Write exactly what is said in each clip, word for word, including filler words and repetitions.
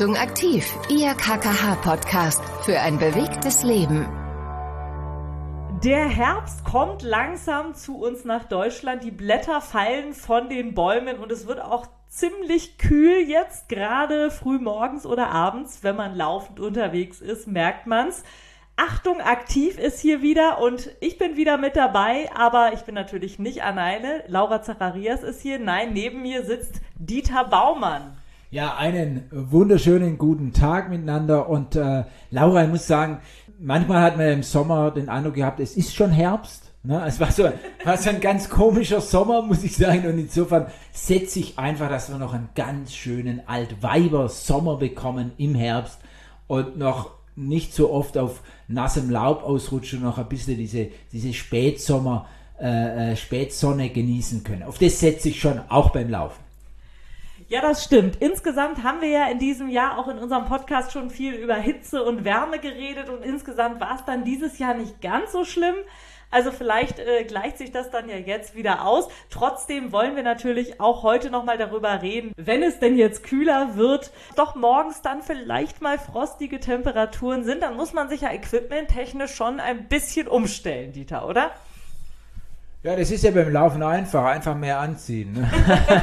Achtung aktiv, Ihr K K H-Podcast für ein bewegtes Leben. Der Herbst kommt langsam zu uns nach Deutschland. Die Blätter fallen von den Bäumen und es wird auch ziemlich kühl jetzt, gerade früh morgens oder abends, wenn man laufend unterwegs ist, merkt man's. Achtung aktiv ist hier wieder und ich bin wieder mit dabei, aber ich bin natürlich nicht alleine. Laura Zacharias ist hier. Nein, neben mir sitzt Dieter Baumann. Ja, einen wunderschönen guten Tag miteinander und äh, Laura, ich muss sagen, manchmal hat man im Sommer den Eindruck gehabt, es ist schon Herbst. Ne? Es war so, war so ein ganz komischer Sommer, muss ich sagen, und insofern setze ich einfach, dass wir noch einen ganz schönen Altweiber-Sommer bekommen im Herbst und noch nicht so oft auf nassem Laub ausrutschen und noch ein bisschen diese, diese Spätsommer, äh, Spätsonne genießen können. Auf das setze ich schon, auch beim Laufen. Ja, das stimmt. Insgesamt haben wir ja in diesem Jahr auch in unserem Podcast schon viel über Hitze und Wärme geredet und insgesamt war es dann dieses Jahr nicht ganz so schlimm. Also vielleicht äh, gleicht sich das dann ja jetzt wieder aus. Trotzdem wollen wir natürlich auch heute nochmal darüber reden, wenn es denn jetzt kühler wird, doch morgens dann vielleicht mal frostige Temperaturen sind, dann muss man sich ja equipmenttechnisch schon ein bisschen umstellen, Dieter, oder? Ja, das ist ja beim Laufen einfach, einfach mehr anziehen. Ne?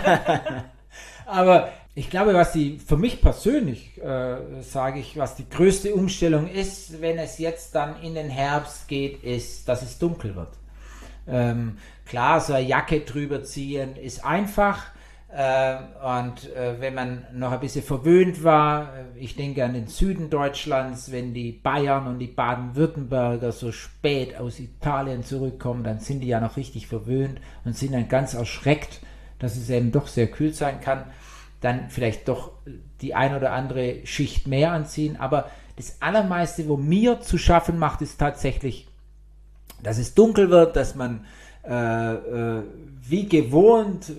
Aber ich glaube, was die, für mich persönlich, äh, sage ich, was die größte Umstellung ist, wenn es jetzt dann in den Herbst geht, ist, dass es dunkel wird. Ähm, klar, so eine Jacke drüber ziehen ist einfach. Äh, und äh, wenn man noch ein bisschen verwöhnt war, ich denke an den Süden Deutschlands, wenn die Bayern und die Baden-Württemberger so spät aus Italien zurückkommen, dann sind die ja noch richtig verwöhnt und sind dann ganz erschreckt, dass es eben doch sehr kühl sein kann, dann vielleicht doch die ein oder andere Schicht mehr anziehen. Aber das Allermeiste, wo mir zu schaffen macht, ist tatsächlich, dass es dunkel wird, dass man äh, äh, wie gewohnt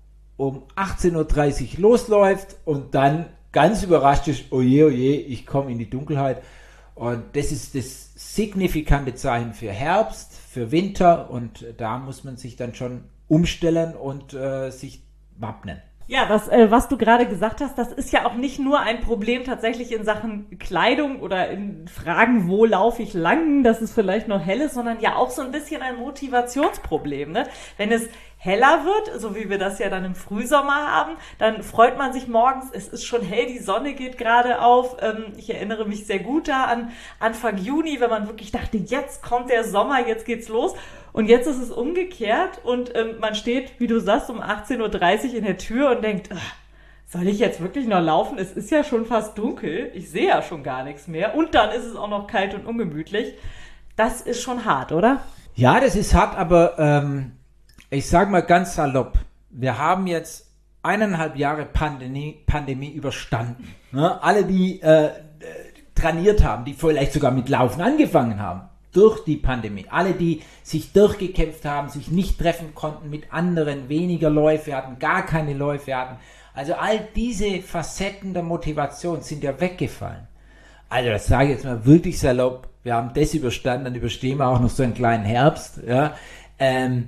um achtzehn Uhr dreißig losläuft und dann ganz überrascht ist, oje, oje, ich komme in die Dunkelheit. Und das ist das signifikante Zeichen für Herbst, für Winter und da muss man sich dann schon umstellen und äh, sich wappnen. Ja, das, äh, was du gerade gesagt hast, das ist ja auch nicht nur ein Problem tatsächlich in Sachen Kleidung oder in Fragen, wo laufe ich lang, dass es vielleicht noch hell ist, sondern ja auch so ein bisschen ein Motivationsproblem. Ne? Wenn es heller wird, so wie wir das ja dann im Frühsommer haben, dann freut man sich morgens, es ist schon hell, die Sonne geht gerade auf. Ähm, ich erinnere mich sehr gut da an Anfang Juni, wenn man wirklich dachte, jetzt kommt der Sommer, jetzt geht's los. Und jetzt ist es umgekehrt und ähm, man steht, wie du sagst, um achtzehn Uhr dreißig in der Tür und denkt, soll ich jetzt wirklich noch laufen? Es ist ja schon fast dunkel, ich sehe ja schon gar nichts mehr und dann ist es auch noch kalt und ungemütlich. Das ist schon hart, oder? Ja, das ist hart, aber ähm, ich sage mal ganz salopp, wir haben jetzt eineinhalb Jahre Pandemie, Pandemie überstanden. Ne? Alle, die äh, trainiert haben, die vielleicht sogar mit Laufen angefangen haben, durch die Pandemie. Alle, die sich durchgekämpft haben, sich nicht treffen konnten mit anderen, weniger Läufe hatten, gar keine Läufe hatten. Also all diese Facetten der Motivation sind ja weggefallen. Also das sage ich jetzt mal wirklich salopp. Wir haben das überstanden, dann überstehen wir auch noch so einen kleinen Herbst. Ja. Ähm,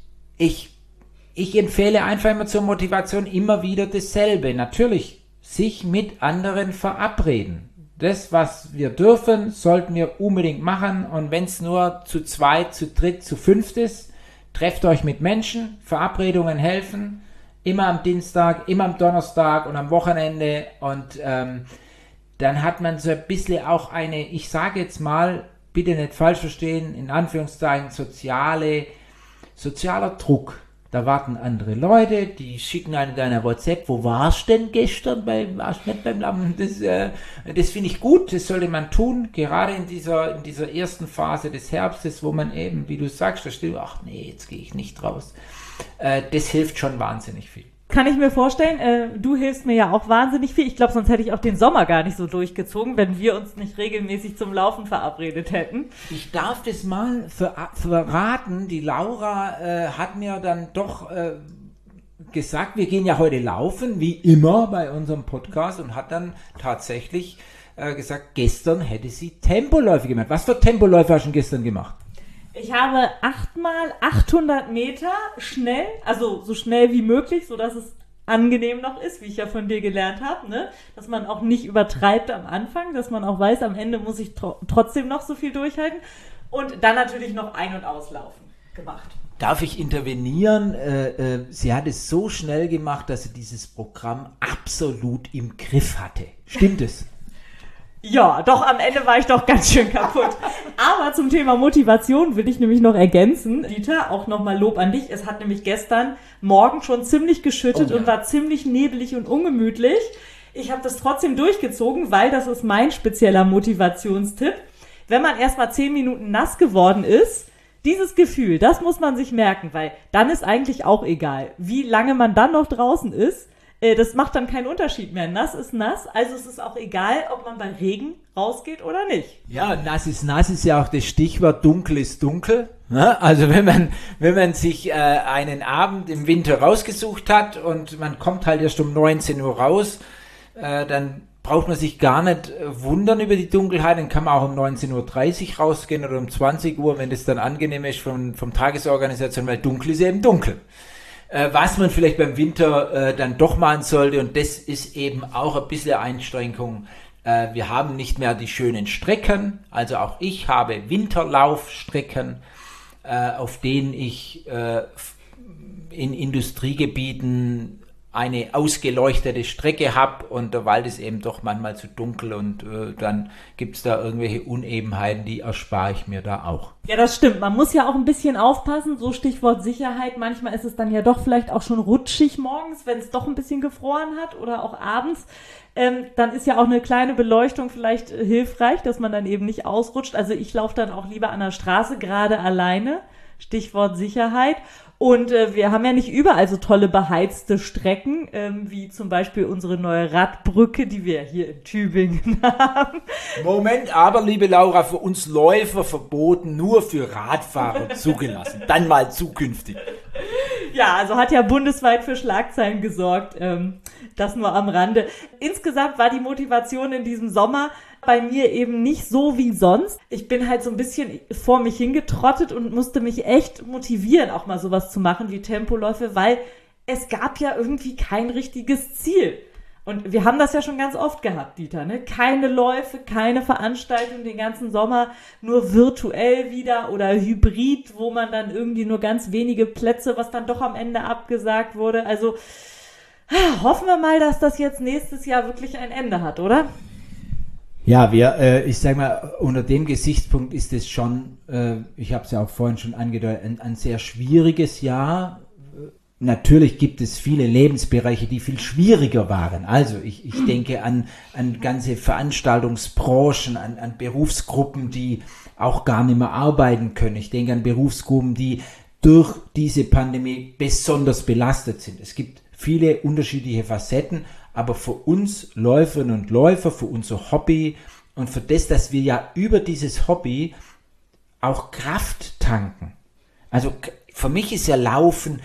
ich, ich empfehle einfach immer zur Motivation immer wieder dasselbe. Natürlich, sich mit anderen verabreden. Das, was wir dürfen, sollten wir unbedingt machen und wenn es nur zu zweit, zu dritt, zu fünft ist, trefft euch mit Menschen, Verabredungen helfen, immer am Dienstag, immer am Donnerstag und am Wochenende und ähm, dann hat man so ein bisschen auch eine, ich sage jetzt mal, bitte nicht falsch verstehen, in Anführungszeichen soziale, sozialer Druck. Da warten andere Leute, die schicken einem deiner WhatsApp, wo warst denn gestern beim, warst nicht beim Laufen? Das, äh, das finde ich gut, das sollte man tun, gerade in dieser, in dieser ersten Phase des Herbstes, wo man eben, wie du sagst, da steht, ach nee, jetzt gehe ich nicht raus. Äh, das hilft schon wahnsinnig viel. Kann ich mir vorstellen, äh, du hilfst mir ja auch wahnsinnig viel. Ich glaube, sonst hätte ich auch den Sommer gar nicht so durchgezogen, wenn wir uns nicht regelmäßig zum Laufen verabredet hätten. Ich darf das mal ver- verraten. Die Laura äh, hat mir dann doch äh, gesagt, wir gehen ja heute laufen, wie immer bei unserem Podcast und hat dann tatsächlich äh, gesagt, gestern hätte sie Tempoläufe gemacht. Was für Tempoläufe hast du gestern gemacht? Ich habe achtmal achthundert Meter schnell, also so schnell wie möglich, sodass es angenehm noch ist, wie ich ja von dir gelernt habe, ne? Dass man auch nicht übertreibt am Anfang, dass man auch weiß, am Ende muss ich tro- trotzdem noch so viel durchhalten und dann natürlich noch ein- und auslaufen gemacht. Darf ich intervenieren? Äh, äh, sie hat es so schnell gemacht, dass sie dieses Programm absolut im Griff hatte. Stimmt es? Ja, doch, am Ende war ich doch ganz schön kaputt. Aber zum Thema Motivation will ich nämlich noch ergänzen. Dieter, auch nochmal Lob an dich. Es hat nämlich gestern Morgen schon ziemlich geschüttet oh, ja. und war ziemlich nebelig und ungemütlich. Ich habe das trotzdem durchgezogen, weil das ist mein spezieller Motivationstipp. Wenn man erstmal zehn Minuten nass geworden ist, dieses Gefühl, das muss man sich merken, weil dann ist eigentlich auch egal, wie lange man dann noch draußen ist. Das macht dann keinen Unterschied mehr. Nass ist nass, also es ist auch egal, ob man bei Regen rausgeht oder nicht. Ja, nass ist nass ist ja auch das Stichwort, dunkel ist dunkel. Also wenn man, wenn man sich äh, einen Abend im Winter rausgesucht hat und man kommt halt erst um neunzehn Uhr raus, äh, dann braucht man sich gar nicht wundern über die Dunkelheit, dann kann man auch um neunzehn Uhr dreißig rausgehen oder um zwanzig Uhr, wenn das dann angenehm ist vom, vom Tagesorganisation, weil dunkel ist eben dunkel. Äh, was man vielleicht beim Winter äh, dann doch machen sollte, und das ist eben auch ein bisschen Einschränkung, äh, wir haben nicht mehr die schönen Strecken, also auch ich habe Winterlaufstrecken, äh, auf denen ich äh, in Industriegebieten eine ausgeleuchtete Strecke habe und der Wald ist eben doch manchmal zu dunkel und äh, dann gibt es da irgendwelche Unebenheiten, die erspare ich mir da auch. Ja, das stimmt. Man muss ja auch ein bisschen aufpassen, so Stichwort Sicherheit. Manchmal ist es dann ja doch vielleicht auch schon rutschig morgens, wenn es doch ein bisschen gefroren hat oder auch abends. Ähm, dann ist ja auch eine kleine Beleuchtung vielleicht äh, hilfreich, dass man dann eben nicht ausrutscht. Also ich laufe dann auch lieber an der Straße, gerade alleine. Stichwort Sicherheit. Und äh, wir haben ja nicht überall so tolle beheizte Strecken, ähm, wie zum Beispiel unsere neue Radbrücke, die wir hier in Tübingen haben. Moment, aber liebe Laura, für uns Läufer verboten, nur für Radfahrer zugelassen. Dann mal zukünftig. Ja, also hat ja bundesweit für Schlagzeilen gesorgt, ähm, das nur am Rande. Insgesamt war die Motivation in diesem Sommer bei mir eben nicht so wie sonst. Ich bin halt so ein bisschen vor mich hingetrottet und musste mich echt motivieren, auch mal sowas zu machen wie Tempoläufe, weil es gab ja irgendwie kein richtiges Ziel. Und wir haben das ja schon ganz oft gehabt, Dieter, ne? Keine Läufe, keine Veranstaltung den ganzen Sommer, nur virtuell wieder oder hybrid, wo man dann irgendwie nur ganz wenige Plätze, was dann doch am Ende abgesagt wurde. Also hoffen wir mal, dass das jetzt nächstes Jahr wirklich ein Ende hat, oder? Ja, wir, äh, ich sag mal, unter dem Gesichtspunkt ist es schon, äh, ich habe es ja auch vorhin schon angedeutet, ein, ein sehr schwieriges Jahr. Natürlich gibt es viele Lebensbereiche, die viel schwieriger waren. Also ich, ich denke an, an ganze Veranstaltungsbranchen, an, an Berufsgruppen, die auch gar nicht mehr arbeiten können. Ich denke an Berufsgruppen, die durch diese Pandemie besonders belastet sind. Es gibt viele unterschiedliche Facetten, aber für uns Läuferinnen und Läufer, für unser Hobby und für das, dass wir ja über dieses Hobby auch Kraft tanken. Also für mich ist ja Laufen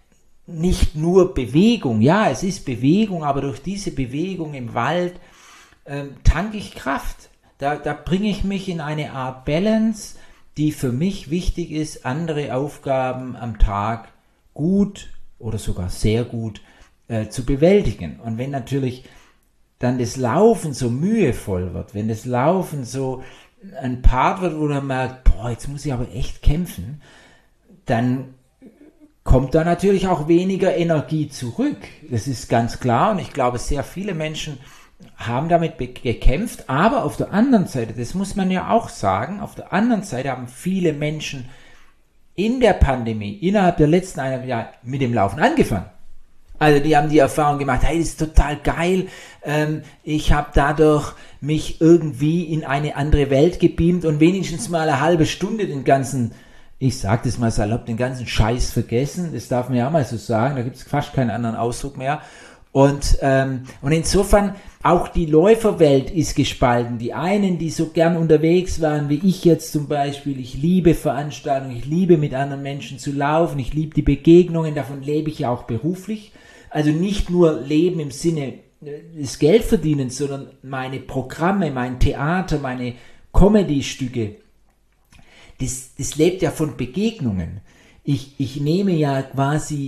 nicht nur Bewegung. Ja, es ist Bewegung, aber durch diese Bewegung im Wald ähm, tanke ich Kraft. Da, da bringe ich mich in eine Art Balance, die für mich wichtig ist, andere Aufgaben am Tag gut oder sogar sehr gut äh, zu bewältigen. Und wenn natürlich dann das Laufen so mühevoll wird, wenn das Laufen so ein Part wird, wo man merkt, boah, jetzt muss ich aber echt kämpfen, dann kommt da natürlich auch weniger Energie zurück. Das ist ganz klar und ich glaube, sehr viele Menschen haben damit be- gekämpft, aber auf der anderen Seite, das muss man ja auch sagen, auf der anderen Seite haben viele Menschen in der Pandemie, innerhalb der letzten eineinhalb Jahre mit dem Laufen angefangen. Also die haben die Erfahrung gemacht, hey, das ist total geil, ähm, ich habe dadurch mich irgendwie in eine andere Welt gebeamt und wenigstens mal eine halbe Stunde den ganzen, ich sag das mal salopp, den ganzen Scheiß vergessen, das darf man ja auch mal so sagen, da gibt es fast keinen anderen Ausdruck mehr. Und, ähm, und insofern, auch die Läuferwelt ist gespalten. Die einen, die so gern unterwegs waren, wie ich jetzt zum Beispiel, ich liebe Veranstaltungen, ich liebe mit anderen Menschen zu laufen, ich liebe die Begegnungen, davon lebe ich ja auch beruflich. Also nicht nur Leben im Sinne des Geldverdienens, sondern meine Programme, mein Theater, meine Comedy-Stücke, das, das lebt ja von Begegnungen. Ich, ich nehme ja quasi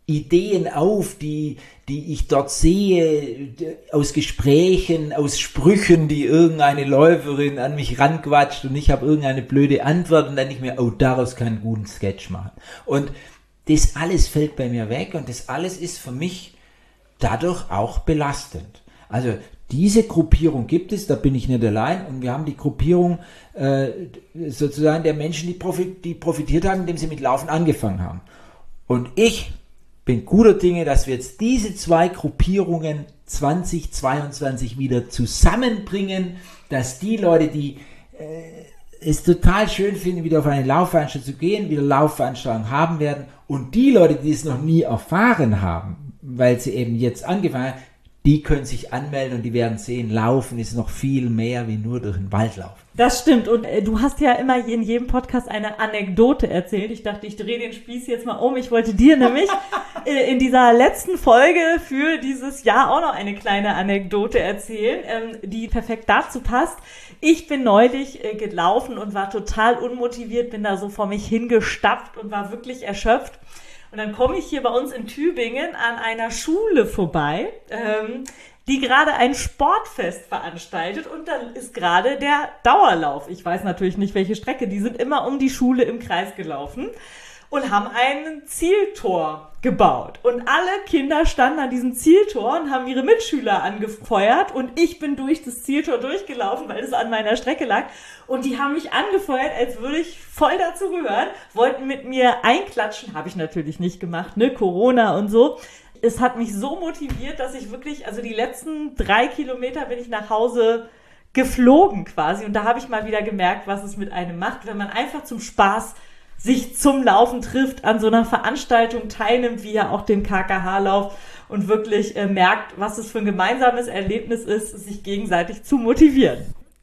Ideen auf, die, die ich dort sehe, aus Gesprächen, aus Sprüchen, die irgendeine Läuferin an mich ranquatscht und ich habe irgendeine blöde Antwort und dann denke ich mir, oh, daraus kann ich einen guten Sketch machen. Und das alles fällt bei mir weg und das alles ist für mich dadurch auch belastend. Also diese Gruppierung gibt es, da bin ich nicht allein und wir haben die Gruppierung äh, sozusagen der Menschen, die, profit, die profitiert haben, indem sie mit Laufen angefangen haben. Und ich bin guter Dinge, dass wir jetzt diese zwei Gruppierungen zwanzig zweiundzwanzig wieder zusammenbringen, dass die Leute, die äh, es total schön finden, wieder auf eine Laufveranstaltung zu gehen, wieder Laufveranstaltungen haben werden und die Leute, die es noch nie erfahren haben, weil sie eben jetzt angefangen haben, die können sich anmelden und die werden sehen, Laufen ist noch viel mehr wie nur durch den Wald laufen. Das stimmt. Und äh, du hast ja immer in jedem Podcast eine Anekdote erzählt. Ich dachte, ich drehe den Spieß jetzt mal um. Ich wollte dir nämlich äh, in dieser letzten Folge für dieses Jahr auch noch eine kleine Anekdote erzählen, ähm, die perfekt dazu passt. Ich bin neulich äh, gelaufen und war total unmotiviert, bin da so vor mich hingestapft und war wirklich erschöpft. Und dann komme ich hier bei uns in Tübingen an einer Schule vorbei, ähm, die gerade ein Sportfest veranstaltet und dann ist gerade der Dauerlauf. Ich weiß natürlich nicht, welche Strecke. Die sind immer um die Schule im Kreis gelaufen und haben ein Zieltor gebaut. Und alle Kinder standen an diesem Zieltor und haben ihre Mitschüler angefeuert und ich bin durch das Zieltor durchgelaufen, weil es an meiner Strecke lag. Und die haben mich angefeuert, als würde ich voll dazu gehören, wollten mit mir einklatschen, habe ich natürlich nicht gemacht, ne, Corona und so. Es hat mich so motiviert, dass ich wirklich, also die letzten drei Kilometer bin ich nach Hause geflogen quasi. Und da habe ich mal wieder gemerkt, was es mit einem macht, wenn man einfach zum Spaß sich zum Laufen trifft, an so einer Veranstaltung teilnimmt, wie ja auch den K K H-Lauf und wirklich äh, merkt, was es für ein gemeinsames Erlebnis ist, sich gegenseitig zu motivieren.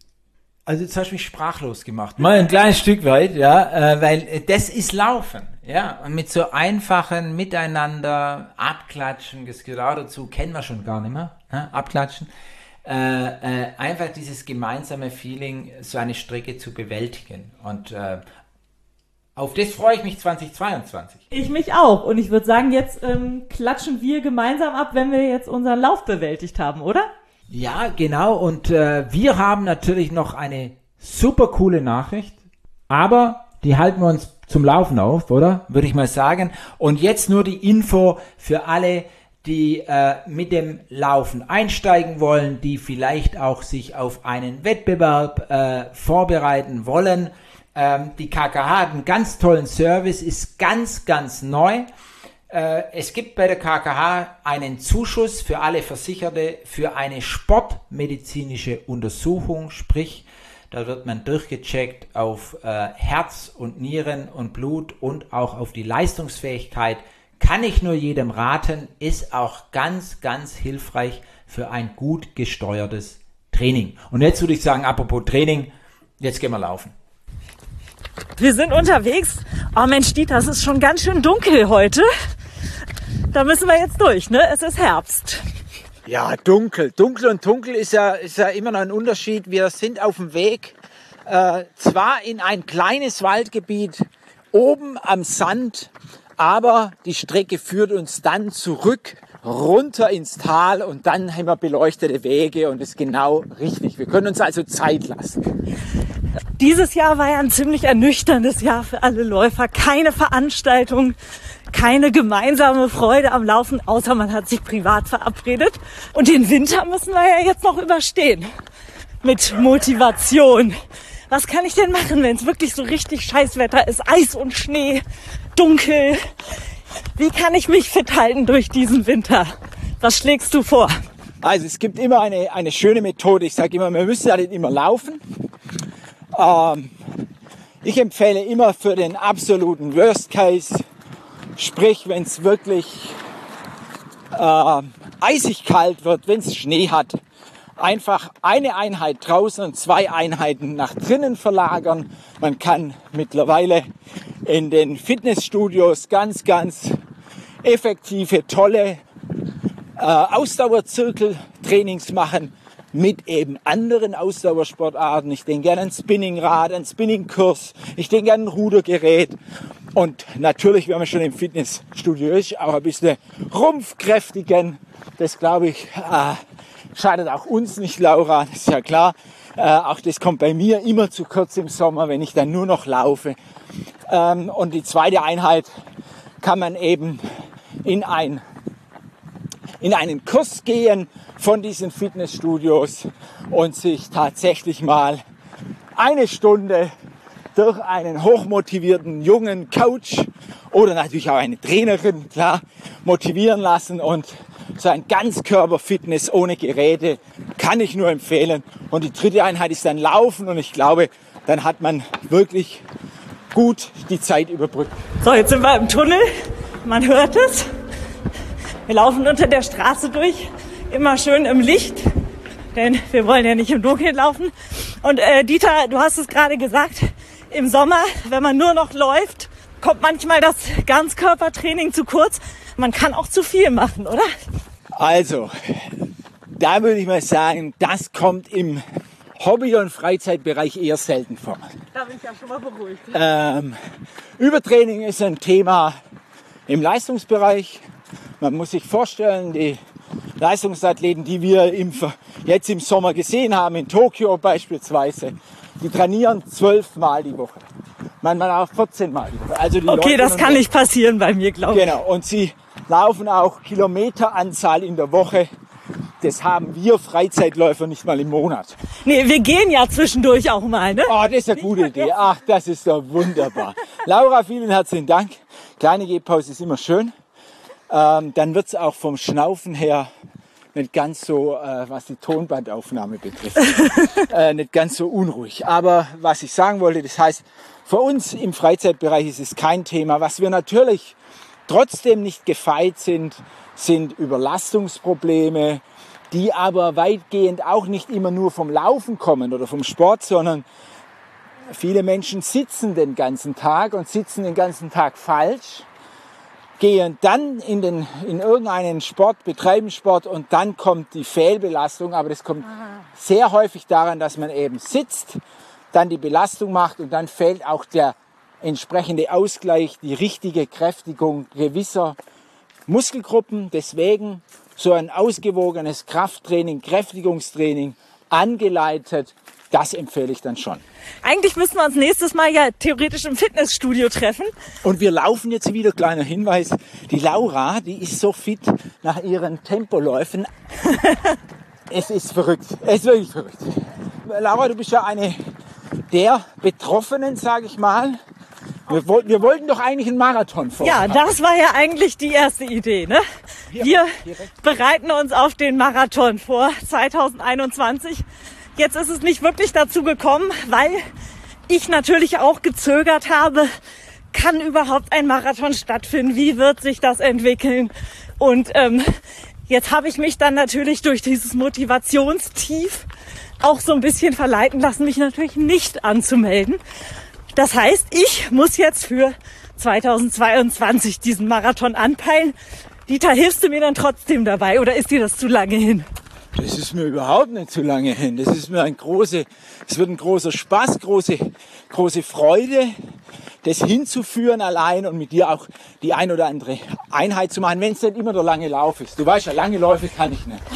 Also jetzt hast du mich sprachlos gemacht. Mal ein kleines Stück weit, ja, äh, weil äh, das ist Laufen, ja, und mit so einfachen Miteinander, Abklatschen, das gehört auch dazu, kennen wir schon gar nicht mehr, ja, Abklatschen, äh, äh, einfach dieses gemeinsame Feeling, so eine Strecke zu bewältigen und äh, auf das freue ich mich zwanzig zweiundzwanzig. Ich mich auch. Und ich würde sagen, jetzt ähm, klatschen wir gemeinsam ab, wenn wir jetzt unseren Lauf bewältigt haben, oder? Ja, genau. Und äh, wir haben natürlich noch eine super coole Nachricht. Aber die halten wir uns zum Laufen auf, oder? Würde ich mal sagen. Und jetzt nur die Info für alle, die äh, mit dem Laufen einsteigen wollen, die vielleicht auch sich auf einen Wettbewerb äh, vorbereiten wollen. Die K K H hat einen ganz tollen Service, ist ganz, ganz neu. Es gibt bei der K K H einen Zuschuss für alle Versicherte für eine sportmedizinische Untersuchung, sprich, da wird man durchgecheckt auf Herz und Nieren und Blut und auch auf die Leistungsfähigkeit. Kann ich nur jedem raten, ist auch ganz, ganz hilfreich für ein gut gesteuertes Training. Und jetzt würde ich sagen, apropos Training, jetzt gehen wir laufen. Wir sind unterwegs. Oh Mensch, Dieter, es ist schon ganz schön dunkel heute. Da müssen wir jetzt durch, ne? Es ist Herbst. Ja, dunkel. Dunkel und dunkel ist ja, ist ja immer noch ein Unterschied. Wir sind auf dem Weg, äh, zwar in ein kleines Waldgebiet, oben am Sand, aber die Strecke führt uns dann zurück, runter ins Tal und dann haben wir beleuchtete Wege und ist genau richtig. Wir können uns also Zeit lassen. Dieses Jahr war ja ein ziemlich ernüchterndes Jahr für alle Läufer. Keine Veranstaltung, keine gemeinsame Freude am Laufen, außer man hat sich privat verabredet. Und den Winter müssen wir ja jetzt noch überstehen. Mit Motivation. Was kann ich denn machen, wenn es wirklich so richtig Scheißwetter ist? Eis und Schnee, dunkel. Wie kann ich mich fit halten durch diesen Winter? Was schlägst du vor? Also es gibt immer eine, eine schöne Methode. Ich sage immer, wir müssen ja nicht immer laufen. Ähm, ich empfehle immer für den absoluten Worst Case, sprich wenn es wirklich äh, eisig kalt wird, wenn es Schnee hat, einfach eine Einheit draußen und zwei Einheiten nach drinnen verlagern. Man kann mittlerweile in den Fitnessstudios ganz, ganz effektive, tolle äh, Ausdauerzirkeltrainings machen mit eben anderen Ausdauersportarten. Ich denke an ein Spinningrad, ein Spinningkurs, ich denke an ein Rudergerät. Und natürlich, wenn man schon im Fitnessstudio ist, auch ein bisschen Rumpf kräftigen. Das, glaube ich, äh, schadet auch uns nicht, Laura, das ist ja klar. Äh, auch das kommt bei mir immer zu kurz im Sommer, wenn ich dann nur noch laufe. Ähm, und die zweite Einheit kann man eben in, ein, in einen Kurs gehen von diesen Fitnessstudios und sich tatsächlich mal eine Stunde durch einen hochmotivierten jungen Coach oder natürlich auch eine Trainerin, klar, motivieren lassen. Und so ein Ganzkörperfitness ohne Geräte kann ich nur empfehlen. Und die dritte Einheit ist dann Laufen und ich glaube, dann hat man wirklich gut die Zeit überbrückt. So, jetzt sind wir im Tunnel. Man hört es. Wir laufen unter der Straße durch, immer schön im Licht, denn wir wollen ja nicht im Dunkeln laufen. Und äh, Dieter, du hast es gerade gesagt, im Sommer, wenn man nur noch läuft, kommt manchmal das Ganzkörpertraining zu kurz. Man kann auch zu viel machen, oder? Also, da würde ich mal sagen, das kommt im Hobby- und Freizeitbereich eher selten vor. Da bin ich ja schon mal beruhigt. Ähm, Übertraining ist ein Thema im Leistungsbereich. Man muss sich vorstellen, die Leistungsathleten, die wir im, jetzt im Sommer gesehen haben, in Tokio beispielsweise, die trainieren zwölfmal die Woche. Manchmal auch vierzehn Mal die Woche. Also die Okay, Leute das kann nicht passieren bei mir, glaube ich. Genau, und sie laufen auch Kilometeranzahl in der Woche. Das haben wir Freizeitläufer nicht mal im Monat. Nee, wir gehen ja zwischendurch auch mal, ne? Oh, das ist eine gute Idee. Ach, das ist doch wunderbar. Laura, vielen herzlichen Dank. Kleine Gehpause ist immer schön. Ähm, dann wird es auch vom Schnaufen her nicht ganz so, äh, was die Tonbandaufnahme betrifft, äh, nicht ganz so unruhig. Aber was ich sagen wollte, das heißt, für uns im Freizeitbereich ist es kein Thema. Was wir natürlich trotzdem nicht gefeit sind, sind Überlastungsprobleme, die aber weitgehend auch nicht immer nur vom Laufen kommen oder vom Sport, sondern viele Menschen sitzen den ganzen Tag und sitzen den ganzen Tag falsch, gehen dann in, den, in irgendeinen Sport, betreiben Sport und dann kommt die Fehlbelastung. Aber das kommt Aha. sehr häufig daran, dass man eben sitzt, dann die Belastung macht und dann fehlt auch der entsprechende Ausgleich, die richtige Kräftigung gewisser Muskelgruppen. Deswegen so ein ausgewogenes Krafttraining, Kräftigungstraining angeleitet, das empfehle ich dann schon. Eigentlich müssen wir uns nächstes Mal ja theoretisch im Fitnessstudio treffen. Und wir laufen jetzt wieder, kleiner Hinweis, die Laura, die ist so fit nach ihren Tempoläufen. Es ist verrückt, es ist wirklich verrückt. Laura, du bist ja eine der Betroffenen, sage ich mal. Wir, wir wollten doch eigentlich einen Marathon vor. Ja, das war ja eigentlich die erste Idee, ne? Wir bereiten uns auf den Marathon vor zwanzig einundzwanzig. Jetzt ist es nicht wirklich dazu gekommen, weil ich natürlich auch gezögert habe, kann überhaupt ein Marathon stattfinden? Wie wird sich das entwickeln? Und ähm, jetzt habe ich mich dann natürlich durch dieses Motivationstief auch so ein bisschen verleiten lassen, mich natürlich nicht anzumelden. Das heißt, ich muss jetzt für zweitausendzweiundzwanzig diesen Marathon anpeilen. Dieter, hilfst du mir dann trotzdem dabei oder ist dir das zu lange hin? Das ist mir überhaupt nicht zu lange hin. Das ist mir ein große, es wird ein großer Spaß, große, große Freude, das hinzuführen allein und mit dir auch die ein oder andere Einheit zu machen, wenn es nicht immer der lange Lauf ist. Du weißt ja, lange Läufe kann ich nicht.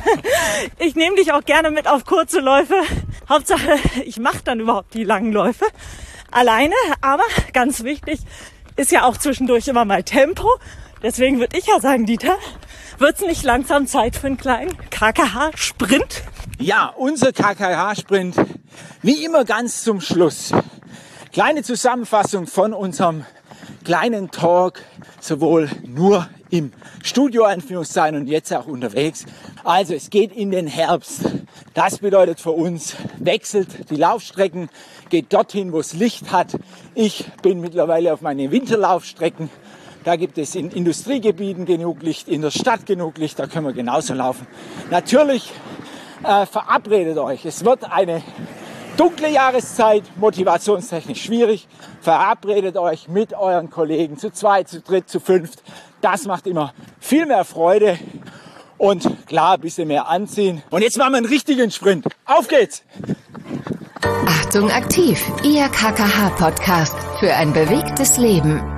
Ich nehme dich auch gerne mit auf kurze Läufe. Hauptsache, ich mache dann überhaupt die langen Läufe alleine. Aber ganz wichtig ist ja auch zwischendurch immer mal Tempo. Deswegen würde ich ja sagen, Dieter, wird es nicht langsam Zeit für einen kleinen K K H-Sprint? Ja, unser K K H-Sprint, wie immer ganz zum Schluss. Kleine Zusammenfassung von unserem kleinen Talk, sowohl nur im Studio Anführungszeichen und jetzt auch unterwegs. Also es geht in den Herbst. Das bedeutet für uns, wechselt die Laufstrecken, geht dorthin, wo es Licht hat. Ich bin mittlerweile auf meine Winterlaufstrecken. Da gibt es in Industriegebieten genug Licht, in der Stadt genug Licht, da können wir genauso laufen. Natürlich äh, verabredet euch, es wird eine dunkle Jahreszeit, motivationstechnisch schwierig. Verabredet euch mit euren Kollegen zu zweit, zu dritt, zu fünft. Das macht immer viel mehr Freude und klar, ein bisschen mehr anziehen. Und jetzt machen wir einen richtigen Sprint. Auf geht's! Achtung aktiv, Ihr K K H-Podcast für ein bewegtes Leben.